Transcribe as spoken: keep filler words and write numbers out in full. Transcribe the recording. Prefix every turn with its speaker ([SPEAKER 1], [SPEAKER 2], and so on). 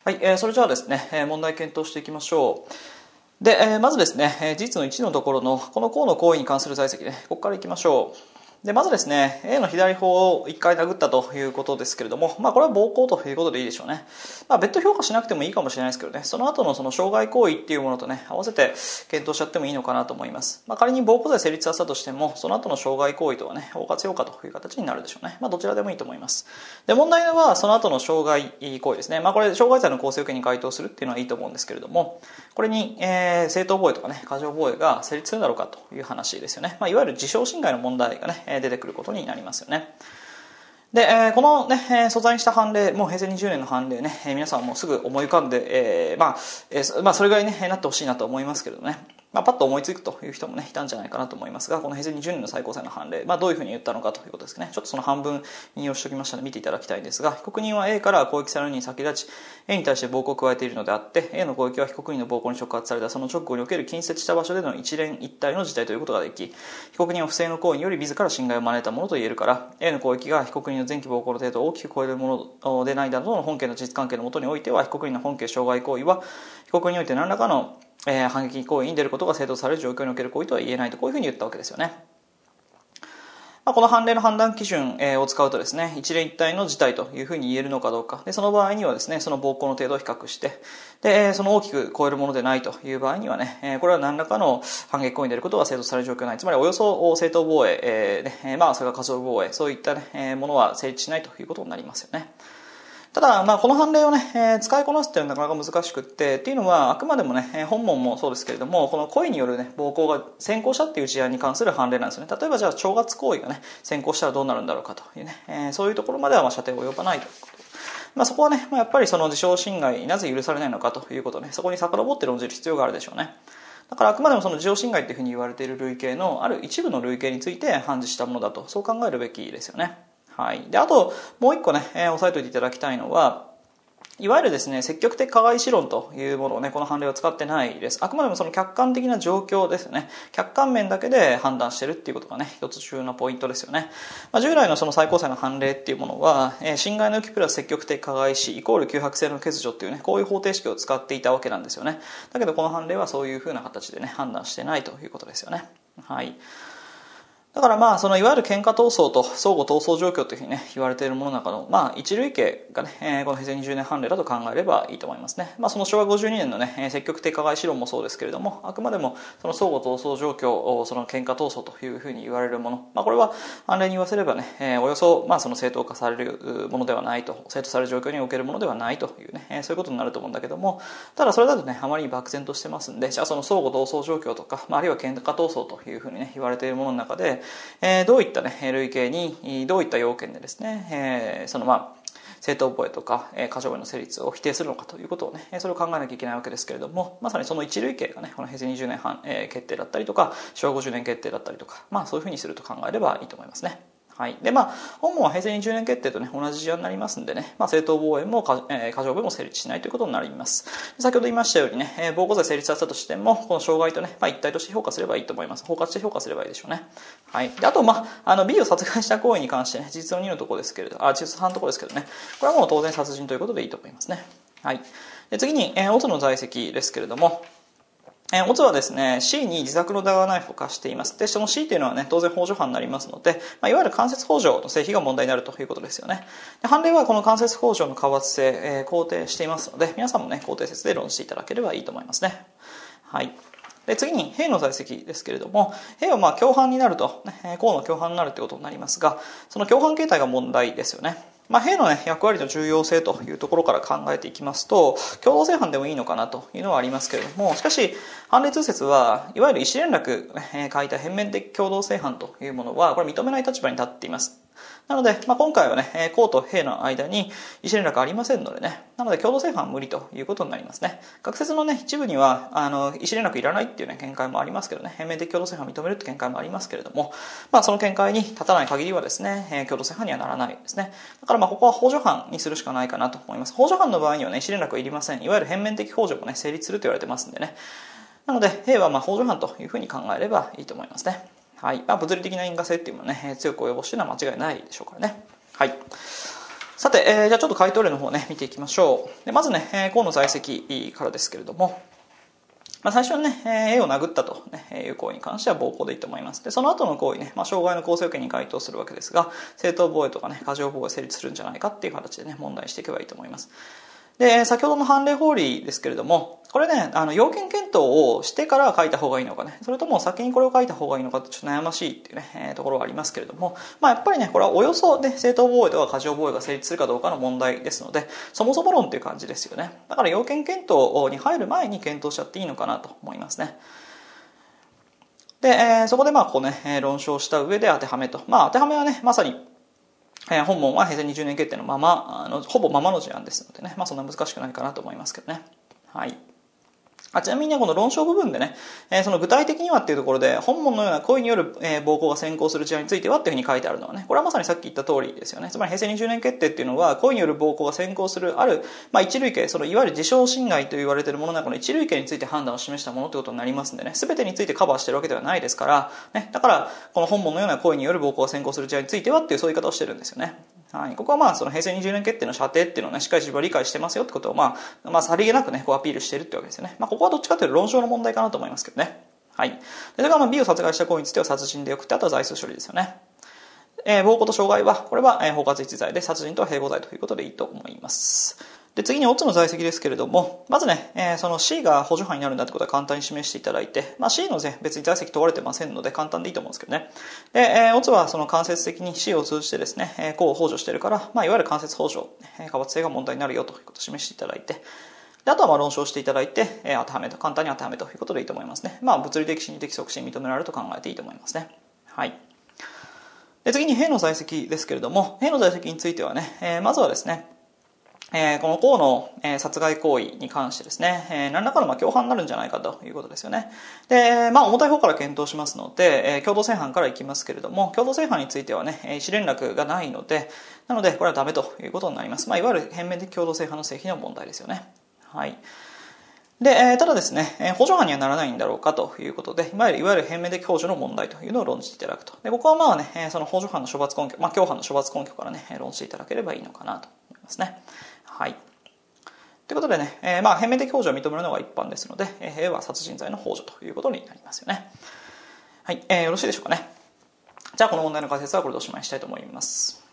[SPEAKER 1] はい、えー、それじゃあですね、えー、問題検討していきましょう。で、えー、まずですね、えー、実のいちのところのこの項の行為に関する在積ね、ここからいきましょう。でまずですね A の左方をいっかい殴ったということですけれども、まあ、これは暴行ということでいいでしょうね。まあ、別途評価しなくてもいいかもしれないですけどね、その後のその傷害行為っていうものとね合わせて検討しちゃってもいいのかなと思います。まあ、仮に暴行罪成立させたとしてもその後の傷害行為とはね包括評価という形になるでしょうね。まあ、どちらでもいいと思います。で問題はその後の傷害行為ですね。まあ、これ傷害罪の構成要件に該当するっていうのはいいと思うんですけれども、これに、えー、正当防衛とかね過剰防衛が成立するだろうかという話ですよね。まあ、いわゆる自傷侵害の問題がね出てくることになりますよね。で、えー、このね素材にした判例、もう平成にじゅうねんの判例ね、えー、皆さんもすぐ思い浮かんで、えー、まあ、えー、まあそれぐらいねなってほしいなと思いますけれどね。まあ、パッと思いつくという人もねいたんじゃないかなと思いますが、この平成にじゅうねんの最高裁の判例、まあ、どういうふうに言ったのかということですね。ちょっとその半分引用しておきましたので見ていただきたいんですが、被告人は A から攻撃されるに先立ち A に対して暴行を加えているのであって、 A の攻撃は被告人の暴行に触発されたその直後における近接した場所での一連一体の事態ということができ、被告人は不正の行為により自ら侵害を招いたものと言えるから、 A の攻撃が被告人の前期暴行の程度を大きく超えるものでないなどの本件の事実関係のもとにおいては、被告人の本件傷害行為は被告において何らかのえー、反撃行為に出ることが正当される状況における行為とは言えないと、こういうふうに言ったわけですよね。まあ、この判例の判断基準、えー、を使うとですね、一連一体の事態というふうに言えるのかどうかで、その場合にはですねその暴行の程度を比較して、でその大きく超えるものでないという場合にはね、えー、これは何らかの反撃行為に出ることが正当される状況ない、つまりおよそ正当防衛、えーね、まあそれから過剰防衛、そういった、ね、ものは成立しないということになりますよね。ただ、まあ、この判例をね、えー、使いこなすっていうのはなかなか難しくって、っていうのはあくまでもね本文もそうですけれども、この故意による、ね、暴行が先行したっていう事案に関する判例なんですよね。例えばじゃあ挑発行為がね先行したらどうなるんだろうかというね、えー、そういうところまではまあ射程を及ばないということ。まあ、そこはね、まあ、やっぱりその自傷侵害なぜ許されないのかということね、そこに遡って論じる必要があるでしょうね。だからあくまでもその自傷侵害っていうふうに言われている類型のある一部の類型について判事したものだと、そう考えるべきですよね。はい、であともう一個ね、えー、押さえておいていただきたいのは、いわゆるですね積極的加害思論というものをねこの判例は使ってないです。あくまでもその客観的な状況ですよね。客観面だけで判断しているっていうことがね一つ重要なポイントですよね。まあ、従来のその最高裁の判例っていうものは、えー、侵害の有期プラス積極的加害死イコール脅迫性の欠如っていうねこういう方程式を使っていたわけなんですよね。だけどこの判例はそういうふうな形でね判断してないということですよね。はい。だからまあそのいわゆる喧嘩闘争と相互闘争状況というふうにね言われているものの中のまあ一類型がね、えー、この平成にじゅうねん判例だと考えればいいと思いますね。まあその昭和ごじゅうにねんのね積極的加害思論もそうですけれども、あくまでもその相互闘争状況、その喧嘩闘争というふうに言われるもの、まあこれは判例に言わせればね、えー、およそまあその正当化されるものではないと、正当される状況におけるものではないというね、えー、そういうことになると思うんだけども、ただそれだとねあまりに漠然としてますんで、じゃあその相互闘争状況とか、まあ、あるいは喧嘩闘争というふうにね言われているものの中で、えー、どういったね類型にどういった要件でですね、えー、そのまあ正当防衛とか過剰防衛の成立を否定するのかということをねそれを考えなきゃいけないわけですけれども、まさにその一類型がねこの平成にじゅうねん判決定だったりとか昭和ごじゅうねん決定だったりとか、まあそういうふうにすると考えればいいと思いますね。はい、でまあ本文は平成にじゅうねん決定とね同じ事案になりますんでね、まあ、正当防衛も過剰防衛も成立しないということになります。先ほど言いましたようにね暴行罪成立させたとしてもこの傷害とね、まあ、一体として評価すればいいと思います。包括して評価すればいいでしょうね。はい、であとまああの B を殺害した行為に関してね実のにのところですけれどあ実さんのところですけどね、これはもう当然殺人ということでいいと思いますね。はい、で次に、えー、オツの在籍ですけれども、えー、オツはですね C に自作のダガーナイフを貸しています。でその C というのはね当然幇助犯になりますので、まあ、いわゆる間接幇助の性否が問題になるということですよね。で判例はこの間接幇助の過罰性、えー、肯定していますので、皆さんもね肯定説で論じていただければいいと思いますね。はい。で次に兵の在籍ですけれども、兵はまあ共犯になると、ね、公の共犯になるということになりますが、その共犯形態が問題ですよね。まあ、兵の、ね、役割の重要性というところから考えていきますと、共同正犯でもいいのかなというのはありますけれども、しかし判例通説はいわゆる意思連絡が書いた変面的共同正犯というものはこれ認めない立場に立っています。なので、まあ、今回はね公と兵の間に意思連絡ありませんのでね、なので共同正犯は無理ということになりますね。学説のね一部にはあの意思連絡いらないっていうね見解もありますけどね、変面的共同正犯を認めるって見解もありますけれども、まあ、その見解に立たない限りはですね共同正犯にはならないですね。だからまあここは幇助犯にするしかないかなと思います。幇助犯の場合にはね意思連絡はいりません。いわゆる変面的幇助もね成立すると言われてますんでね、なので兵はまあ幇助犯というふうに考えればいいと思いますね。はい、まあ、物理的な因果性っていうのはね強く及ぼしているのは間違いないでしょうからね。はい。 さて、えー、じゃあちょっと回答例の方ね見ていきましょう。でまずね、えー、河野在籍からですけれども、まあ、最初にね、えー、A を殴ったと、ね、いう行為に関しては暴行でいいと思います。でその後の行為ね、まあ、傷害の構成要件に該当するわけですが、正当防衛とかね過剰防衛が成立するんじゃないかっていう形でね問題していけばいいと思います。で先ほどの判例法理ですけれども、これねあの要件検討をしてから書いた方がいいのかね、それとも先にこれを書いた方がいいのかってちょっと悩ましいっていうね、えー、ところがありますけれども、まあ、やっぱりねこれはおよそね正当防衛とか過剰防衛が成立するかどうかの問題ですので、そもそも論っていう感じですよね。だから要件検討に入る前に検討しちゃっていいのかなと思いますね。で、えー、そこでまあこうね論証した上で当てはめと、まあ当てはめはねまさにえー、本文はへいせいにじゅうねん決定のままあのほぼままの事案ですのでね、まあ、そんな難しくないかなと思いますけどね。はい。あちなみにねこの論証部分でね、えー、その具体的にはっていうところで本文のような故意による、えー、暴行が先行する事案についてはっていうふうに書いてあるのはね、これはまさにさっき言った通りですよね。つまりへいせいにじゅうねん決定っていうのは故意による暴行が先行するある、まあ、一類型、そのいわゆる自傷侵害と言われているものの中の一類型について判断を示したものということになりますんでね、全てについてカバーしてるわけではないですから、ね、だからこの本文のような故意による暴行が先行する事案についてはっていうそういう言い方をしてるんですよね。はい、ここはまあそのへいせいにじゅうねん決定の射程っていうのをねしっかり自分は理解してますよってことをまあまあさりげなくねこうアピールしているってわけですよね。まあここはどっちかというと論証の問題かなと思いますけどね。はい。でそれからまあ B を殺害した行為については殺人でよくて、あとは罪数処理ですよね。えー、暴行と傷害はこれは包括一罪で殺人と併合罪ということでいいと思います。で次にオッズの在籍ですけれども、まずね、えー、その C が補助犯になるんだってことは簡単に示していただいて、まあ、C の、ね、別に在籍問われてませんので簡単でいいと思うんですけどね。で、えー、オッズはその間接的に C を通じてですね、えー、こう補助しているから、まあ、いわゆる間接補助、過罰性が問題になるよということを示していただいて、であとはまあ論証していただいて、えー、当てはめと簡単に当てはめということでいいと思いますね。まあ、物理的心理的促進認められると考えていいと思いますね。はい。で次に兵の在籍ですけれども、兵の在籍についてはね、えー、まずはですね、えー、この河の、えー、殺害行為に関してですね、えー、何らかのまあ共犯になるんじゃないかということですよね。で、まあ重たい方から検討しますので、えー、共同正犯からいきますけれども、共同正犯についてはね、意思連絡がないので、なのでこれはダメということになります。まあいわゆる変面的共同正犯の成否の問題ですよね。はい。で、えー、ただですね、えー、補助犯にはならないんだろうかということで、いわゆるいわゆる変面的幇助の問題というのを論じていただくと。で、ここはまあね、えー、その補助犯の処罰根拠、まあ共犯の処罰根拠からね、論じていただければいいのかなと思いますね。はい。ということでね、えー、まあ変面的幇助を認めるのが一般ですので、えー、A は殺人罪の幇助ということになりますよね。はい、えー、よろしいでしょうかね。じゃあこの問題の解説はこれでおしまいにしたいと思います。